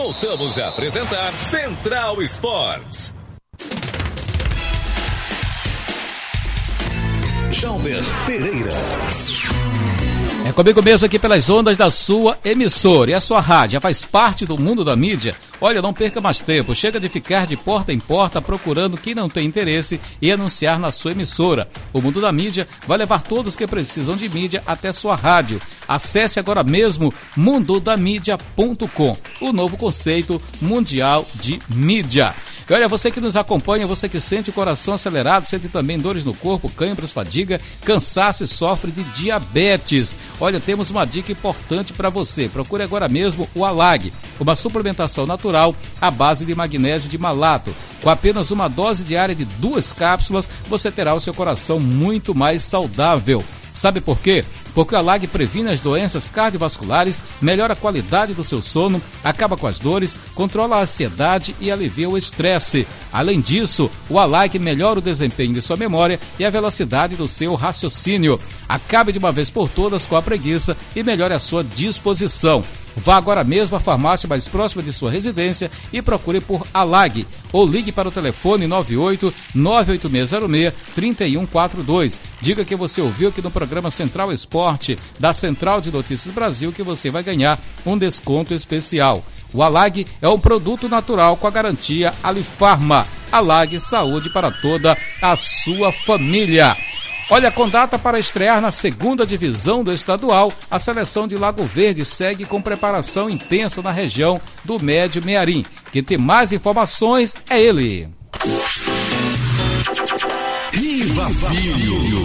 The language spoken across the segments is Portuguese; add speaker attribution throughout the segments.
Speaker 1: Voltamos a apresentar Central Esportes. Jalber Pereira.
Speaker 2: É comigo mesmo aqui pelas ondas da sua emissora. E a sua rádio já faz parte do mundo da mídia? Olha, não perca mais tempo. Chega de ficar de porta em porta procurando quem não tem interesse e anunciar na sua emissora. O mundo da mídia vai levar todos que precisam de mídia até sua rádio. Acesse agora mesmo mundodamídia.com, o novo conceito mundial de mídia. E olha, você que nos acompanha, você que sente o coração acelerado, sente também dores no corpo, câimbras, fadiga, cansaço e sofre de diabetes. Olha, temos uma dica importante para você. Procure agora mesmo o Alag, uma suplementação natural à base de magnésio de malato. Com apenas uma dose diária de 2 cápsulas, você terá o seu coração muito mais saudável. Sabe por quê? Porque o Alag previne as doenças cardiovasculares, melhora a qualidade do seu sono, acaba com as dores, controla a ansiedade e alivia o estresse. Além disso, o Alag melhora o desempenho de sua memória e a velocidade do seu raciocínio. Acabe de uma vez por todas com a preguiça e melhore a sua disposição. Vá agora mesmo à farmácia mais próxima de sua residência e procure por Alag ou ligue para o telefone 98-98606-3142. Diga que você ouviu aqui no programa Central Esporte da Central de Notícias Brasil que você vai ganhar um desconto especial. O Alag é um produto natural com a garantia Alifarma. Alag, saúde para toda a sua família. Olha, com data para estrear na 2ª divisão do estadual, a seleção de Lago Verde segue com preparação intensa na região do Médio Mearim. Quem tem mais informações é ele.
Speaker 1: Riva Filho.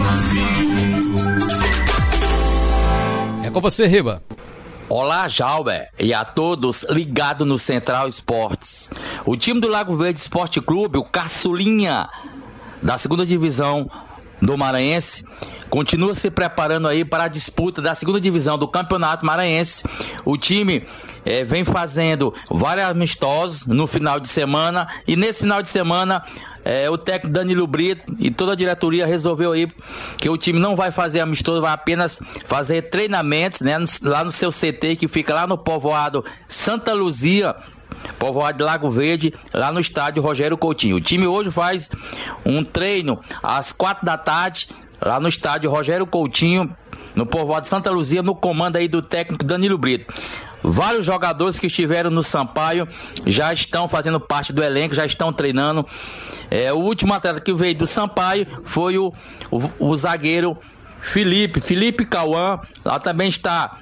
Speaker 2: É com você, Riba.
Speaker 3: Olá, Jalber, e a todos ligados no Central Esportes. O time do Lago Verde Esporte Clube, o Caçulinha, da 2ª divisão do Maranhense, continua se preparando aí para a disputa da 2ª divisão do Campeonato Maranhense. O time vem fazendo vários amistosos no final de semana, e nesse final de semana o técnico Danilo Brito e toda a diretoria resolveu aí que o time não vai fazer amistoso, vai apenas fazer treinamentos, né, lá no seu CT que fica lá no povoado Santa Luzia, povoado de Lago Verde, lá no estádio Rogério Coutinho. O time hoje faz um treino às 4 da tarde, lá no estádio Rogério Coutinho, no povoado de Santa Luzia, no comando aí do técnico Danilo Brito. Vários jogadores que estiveram no Sampaio já estão fazendo parte do elenco, já estão treinando. O último atleta que veio do Sampaio foi o zagueiro Felipe Cauã. Lá também está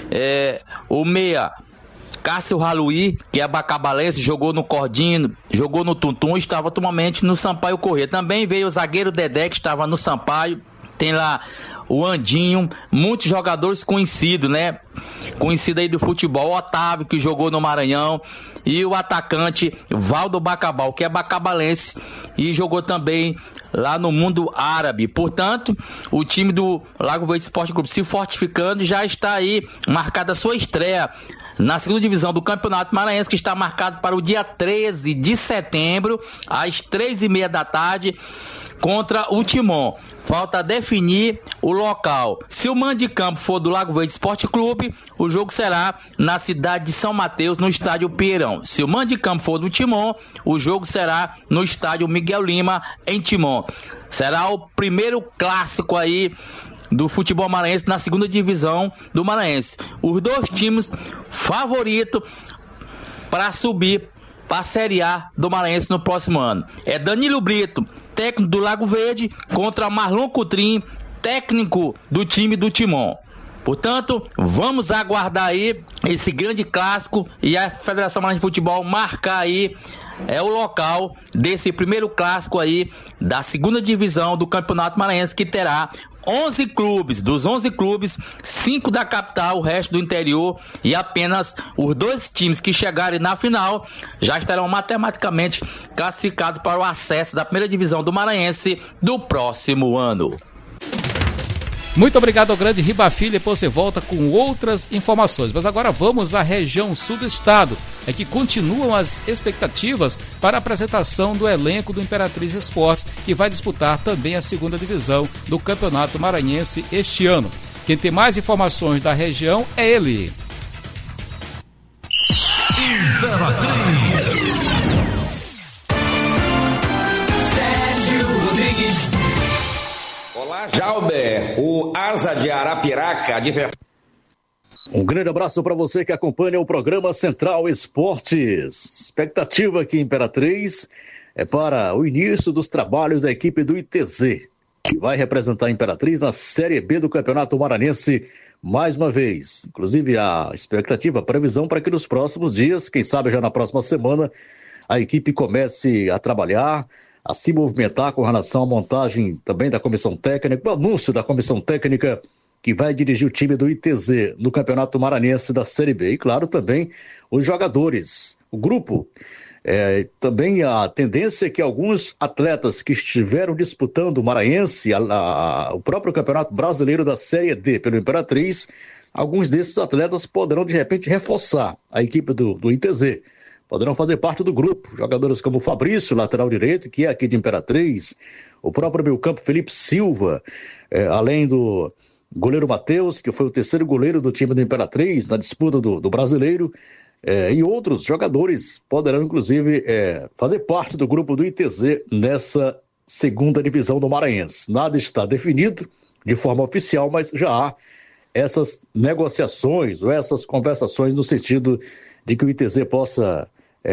Speaker 3: o meia Cássio Raluí, que é bacabalense, jogou no Cordino, jogou no Tuntum, estava atualmente no Sampaio Corrêa. Também veio o zagueiro Dedé, que estava no Sampaio. Tem lá o Andinho, muitos jogadores conhecidos, né? Conhecido aí do futebol, o Otávio, que jogou no Maranhão, e o atacante Valdo Bacabal, que é bacabalense e jogou também lá no mundo árabe. Portanto, o time do Lago Verde Esporte Clube se fortificando e já está aí marcada a sua estreia na 2ª divisão do Campeonato Maranhense, que está marcado para o dia 13 de setembro, às 3h30 da tarde, contra o Timon. Falta definir o local. Se o mando de campo for do Lago Verde Esporte Clube, o jogo será na cidade de São Mateus, no estádio Pierão. Se o mando de campo for do Timon, o jogo será no estádio Miguel Lima, em Timon. Será o primeiro clássico aí do futebol maranhense na 2ª divisão do Maranhense. Os dois times favoritos para subir para a Série A do Maranhense no próximo ano. É Danilo Brito, técnico do Lago Verde, contra Marlon Coutrin, técnico do time do Timon. Portanto, vamos aguardar aí esse grande clássico e a Federação Maranhense de Futebol marcar aí o local desse primeiro clássico aí da 2ª divisão do Campeonato Maranhense, que terá 11 clubes. Dos 11 clubes, 5 da capital, o resto do interior, e apenas os 2 times que chegarem na final já estarão matematicamente classificados para o acesso da 1ª divisão do Maranhense do próximo ano.
Speaker 2: Muito obrigado ao grande Riba Filho, depois você volta com outras informações. Mas agora vamos à região sul do estado. É que continuam as expectativas para a apresentação do elenco do Imperatriz Esportes, que vai disputar também a 2ª divisão do Campeonato Maranhense este ano. Quem tem mais informações da região é ele.
Speaker 4: Olá, Jalber, o Asa de Arapiraca,
Speaker 5: Um grande abraço para você que acompanha o programa Central Esportes. Expectativa aqui em Imperatriz é para o início dos trabalhos da equipe do ITZ, que vai representar a Imperatriz na Série B do Campeonato Maranhense mais uma vez. Inclusive a expectativa, a previsão para que nos próximos dias, quem sabe já na próxima semana, a equipe comece a trabalhar, a se movimentar com relação à montagem também da comissão técnica, o anúncio da comissão técnica que vai dirigir o time do ITZ no Campeonato Maranhense da Série B. E, claro, também os jogadores, o grupo. Também a tendência é que alguns atletas que estiveram disputando o Maranhense, o próprio Campeonato Brasileiro da Série D pelo Imperatriz, alguns desses atletas poderão, de repente, reforçar a equipe do ITZ. Poderão fazer parte do grupo. Jogadores como o Fabrício, lateral direito, que é aqui de Imperatriz, o próprio meio-campo Felipe Silva, além do goleiro Matheus, que foi o terceiro goleiro do time do Imperatriz na disputa do Brasileiro, e outros jogadores poderão, inclusive, fazer parte do grupo do ITZ nessa segunda divisão do Maranhense. Nada está definido de forma oficial, mas já há essas negociações ou essas conversações no sentido de que o ITZ possa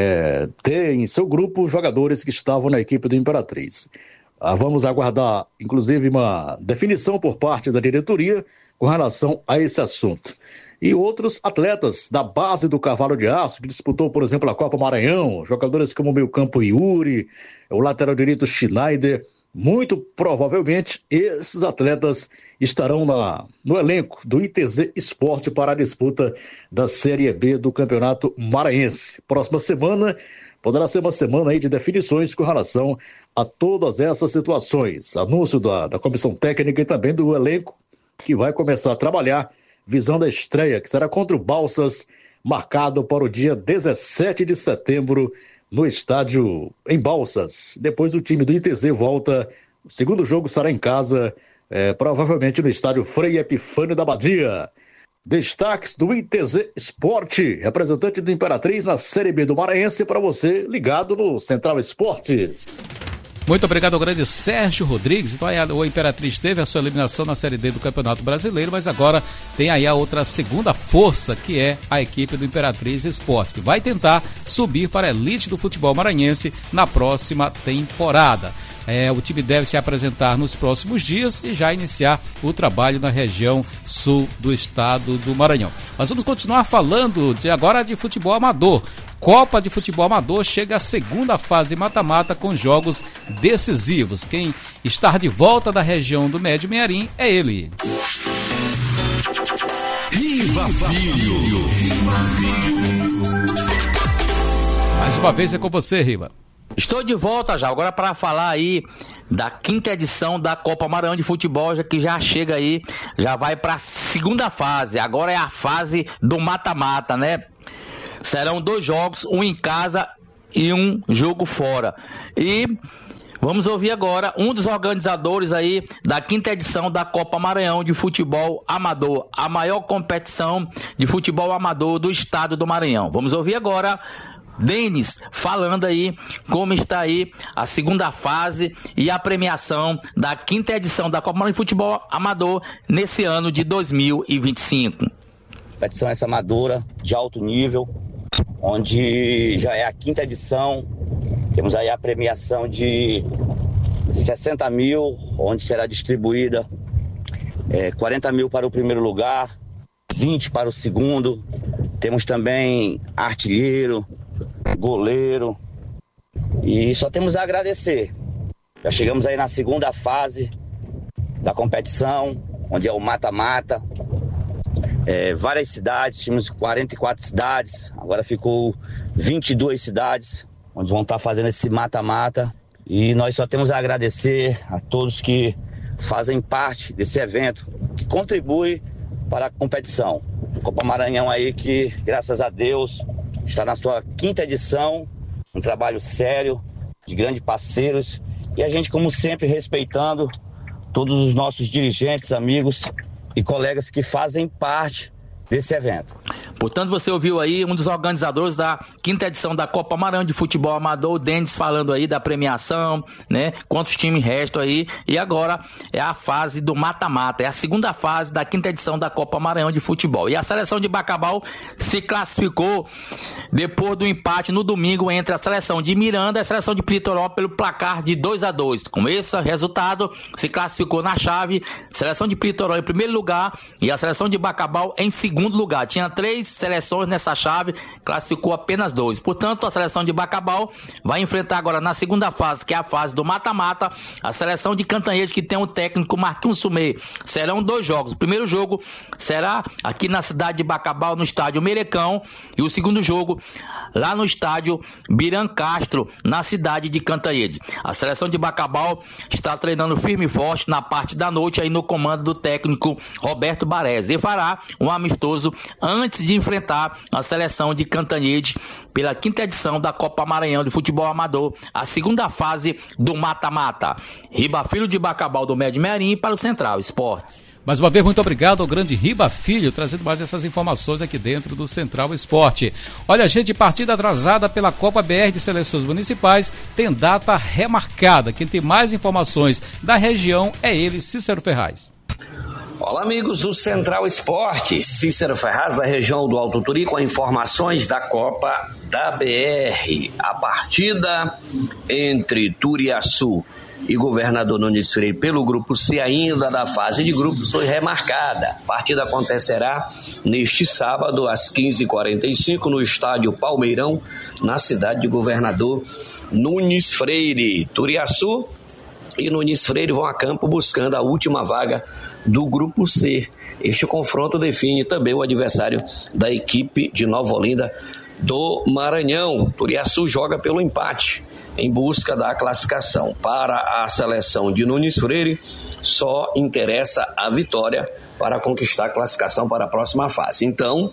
Speaker 5: ter em seu grupo jogadores que estavam na equipe do Imperatriz. Vamos aguardar, inclusive, uma definição por parte da diretoria com relação a esse assunto. E outros atletas da base do Cavalo de Aço, que disputou, por exemplo, a Copa Maranhão, jogadores como o meio-campo Yuri, o lateral direito Schneider, muito provavelmente esses atletas estarão no elenco do ITZ Esporte para a disputa da Série B do Campeonato Maranhense. Próxima semana poderá ser uma semana aí de definições com relação a todas essas situações. Anúncio da comissão técnica e também do elenco que vai começar a trabalhar visando a estreia, que será contra o Balsas, marcado para o dia 17 de setembro no estádio em Balsas. Depois o time do ITZ volta, o segundo jogo será em casa, provavelmente no estádio Frei Epifânio da Badia. Destaques do ITZ Esporte, representante do Imperatriz na Série B do Maranhense, para você ligado no Central Esportes.
Speaker 2: Muito obrigado ao grande Sérgio Rodrigues. Então, o Imperatriz teve a sua eliminação na Série D do Campeonato Brasileiro, mas agora tem aí a outra segunda força, que é a equipe do Imperatriz Esporte, que vai tentar subir para a elite do futebol maranhense na próxima temporada. O time deve se apresentar nos próximos dias e já iniciar o trabalho na região sul do estado do Maranhão. Nós vamos continuar falando agora de futebol amador. Copa de Futebol Amador chega à segunda fase mata-mata com jogos decisivos. Quem está de volta da região do Médio Mearim é ele.
Speaker 1: Riva Filho.
Speaker 2: Mais uma vez é com você, Riva.
Speaker 3: Estou de volta já, agora para falar aí da quinta edição da Copa Maranhão de Futebol, que já chega aí, já vai para a segunda fase. Agora é a fase do mata-mata, né? Serão 2 jogos, um em casa e um jogo fora. E vamos ouvir agora um dos organizadores aí da quinta edição da Copa Maranhão de Futebol Amador, a maior competição de futebol amador do estado do Maranhão. Vamos ouvir agora Denis falando aí como está aí a segunda fase e a premiação da quinta edição da Copa Maranhão de Futebol Amador nesse ano de 2025.
Speaker 6: Competição essa amadora de alto nível, onde já é a quinta edição. Temos aí a premiação de 60 mil, onde será distribuída 40 mil para o primeiro lugar, 20 para o segundo. Temos também artilheiro, goleiro, e só temos a agradecer. Já chegamos aí na segunda fase da competição, onde é o mata-mata. Várias cidades, tínhamos 44 cidades, agora ficou 22 cidades, onde vão estar fazendo esse mata-mata. E nós só temos a agradecer a todos que fazem parte desse evento, que contribui para a competição. Copa Maranhão aí que, graças a Deus, está na sua quinta edição, um trabalho sério, de grandes parceiros, e a gente, como sempre, respeitando todos os nossos dirigentes, amigos e colegas que fazem parte desse evento.
Speaker 3: Portanto, você ouviu aí um dos organizadores da 5ª edição da Copa Maranhão de Futebol Amador, o Denis, falando aí da premiação, né? Quantos times restam aí. E agora é a fase do mata-mata, é a segunda fase da 5ª edição da Copa Maranhão de Futebol. E a seleção de Bacabal se classificou depois do empate no domingo entre a seleção de Miranda e a seleção de Pritoró pelo placar de 2-2. Com esse resultado, se classificou na chave, seleção de Pritoró em primeiro lugar e a seleção de Bacabal em segundo lugar. Tinha 3 seleções nessa chave, classificou apenas 2. Portanto, a seleção de Bacabal vai enfrentar agora na segunda fase, que é a fase do mata-mata, a seleção de Cantanhede, que tem o técnico Marquinhos Sumê. Serão 2 jogos. O primeiro jogo será aqui na cidade de Bacabal, no estádio Merecão, e o segundo jogo lá no estádio Biran Castro, na cidade de Cantanhede. A seleção de Bacabal está treinando firme e forte na parte da noite, aí no comando do técnico Roberto Baresi, e fará um amistoso antes de enfrentar a seleção de Cantanhede pela 5ª edição da Copa Maranhão de Futebol Amador, a segunda fase do mata-mata. Riba Filho de Bacabal, do Médio Merim, para o Central Esportes.
Speaker 2: Mais uma vez, muito obrigado ao grande Riba Filho, trazendo mais essas informações aqui dentro do Central Esporte. Olha, gente, partida atrasada pela Copa BR de Seleções Municipais tem data remarcada. Quem tem mais informações da região é ele, Cícero Ferraz.
Speaker 4: Olá, amigos do Central Esporte, Cícero Ferraz, da região do Alto Turi, com informações da Copa da BR. A partida entre Turiaçu e Governador Nunes Freire pelo Grupo C, ainda da fase de grupos, foi remarcada. A partida acontecerá neste sábado, às 15h45, no estádio Palmeirão, na cidade de Governador Nunes Freire. Turiaçu e Nunes Freire vão a campo buscando a última vaga do Grupo C. Este confronto define também o adversário da equipe de Nova Olinda do Maranhão. Turiaçu joga pelo empate em busca da classificação. Para a seleção de Nunes Freire, só interessa a vitória para conquistar a classificação para a próxima fase. Então,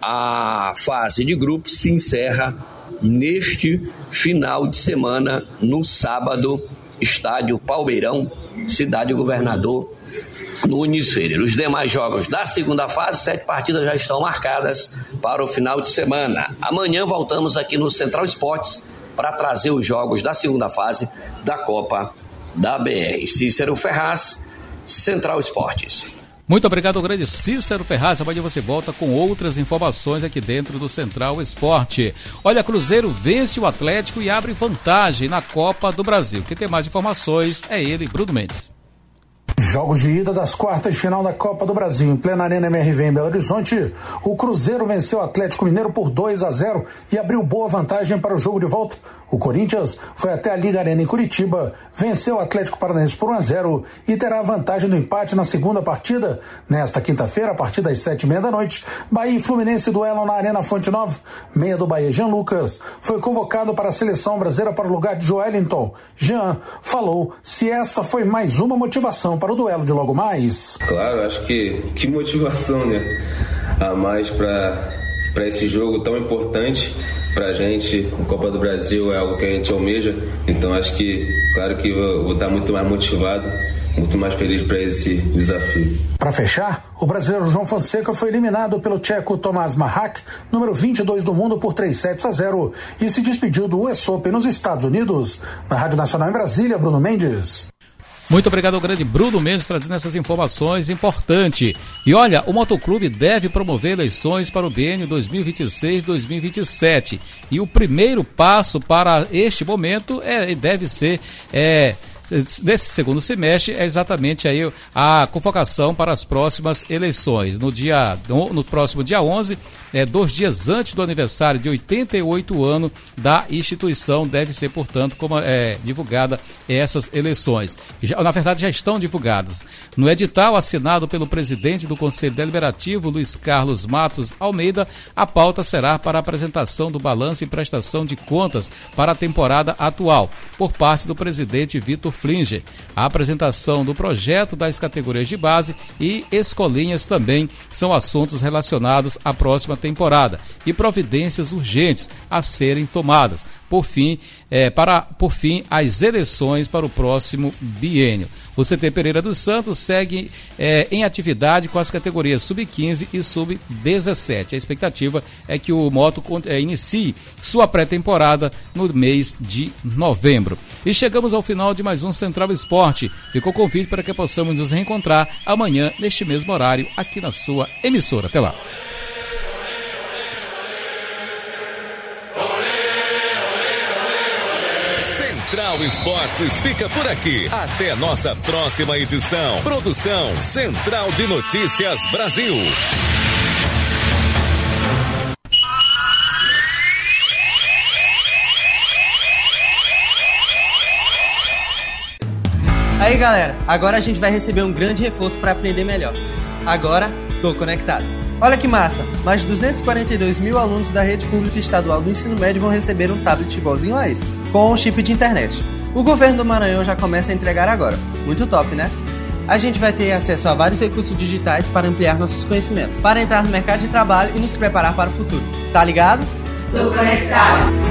Speaker 4: a fase de grupos se encerra neste final de semana, no sábado, estádio Palmeirão, cidade Governador Nunes Freire. Os demais jogos da segunda fase, 7 partidas já estão marcadas para o final de semana. Amanhã voltamos aqui no Central Esportes para trazer os jogos da segunda fase da Copa da BR. Cícero Ferraz, Central Esportes.
Speaker 2: Muito obrigado ao grande Cícero Ferraz. Amanhã você volta com outras informações aqui dentro do Central Esporte. Olha, Cruzeiro vence o Atlético e abre vantagem na Copa do Brasil. Quem tem mais informações é ele, Bruno Mendes.
Speaker 7: Jogos de ida das quartas de final da Copa do Brasil. Em plena Arena MRV em Belo Horizonte, o Cruzeiro venceu o Atlético Mineiro por 2-0 e abriu boa vantagem para o jogo de volta. O Corinthians foi até a Liga Arena em Curitiba, venceu o Atlético Paranaense por 1-0 e terá a vantagem do empate na segunda partida. Nesta quinta-feira, a partir das 7h30 da noite, Bahia e Fluminense duelam na Arena Fonte Nova. Meia do Bahia, Jean Lucas, foi convocado para a seleção brasileira para o lugar de Joelinton. Jean falou se essa foi mais uma motivação para o duelo de logo mais.
Speaker 8: Claro, acho que motivação, né? A mais para esse jogo tão importante pra gente. A Copa do Brasil é algo que a gente almeja, então acho que, claro que eu vou estar muito mais motivado, muito mais feliz para esse desafio. Para fechar, o brasileiro João Fonseca foi eliminado pelo tcheco Tomás Mahak, número 22 do mundo, por 3-0 e se despediu do US Open nos Estados Unidos. Na Rádio Nacional em Brasília, Bruno Mendes.
Speaker 2: Muito obrigado ao grande Bruno Mendes trazendo essas informações importantes. E olha, o Motoclube deve promover eleições para o biênio 2026-2027. E o primeiro passo para este momento deve ser nesse segundo semestre, é exatamente aí a convocação para as próximas eleições. No próximo dia 11, 2 dias antes do aniversário de 88 anos da instituição, deve ser, portanto, divulgada essas eleições. Na verdade, já estão divulgadas. No edital assinado pelo presidente do Conselho Deliberativo, Luiz Carlos Matos Almeida, a pauta será para a apresentação do balanço e prestação de contas para a temporada atual, por parte do presidente Vitor Flinger. A apresentação do projeto das categorias de base e escolinhas também são assuntos relacionados à próxima temporada e providências urgentes a serem tomadas. Por fim, as eleições para o próximo biênio. O CT Pereira dos Santos segue em atividade com as categorias Sub-15 e Sub-17. A expectativa é que o Moto inicie sua pré-temporada no mês de novembro. E chegamos ao final de mais um Central Esporte. Ficou o convite para que possamos nos reencontrar amanhã, neste mesmo horário, aqui na sua emissora. Até lá.
Speaker 1: Central Esportes fica por aqui. Até nossa próxima edição. Produção Central de Notícias Brasil.
Speaker 9: Aí galera, agora a gente vai receber um grande reforço para aprender melhor. Agora, tô conectado. Olha que massa, mais de 242 mil alunos da rede pública estadual do ensino médio vão receber um tablet igualzinho a esse, com um chip de internet. O governo do Maranhão já começa a entregar agora. Muito top, né? A gente vai ter acesso a vários recursos digitais para ampliar nossos conhecimentos, para entrar no mercado de trabalho e nos preparar para o futuro. Tá ligado?
Speaker 10: Tô conectado.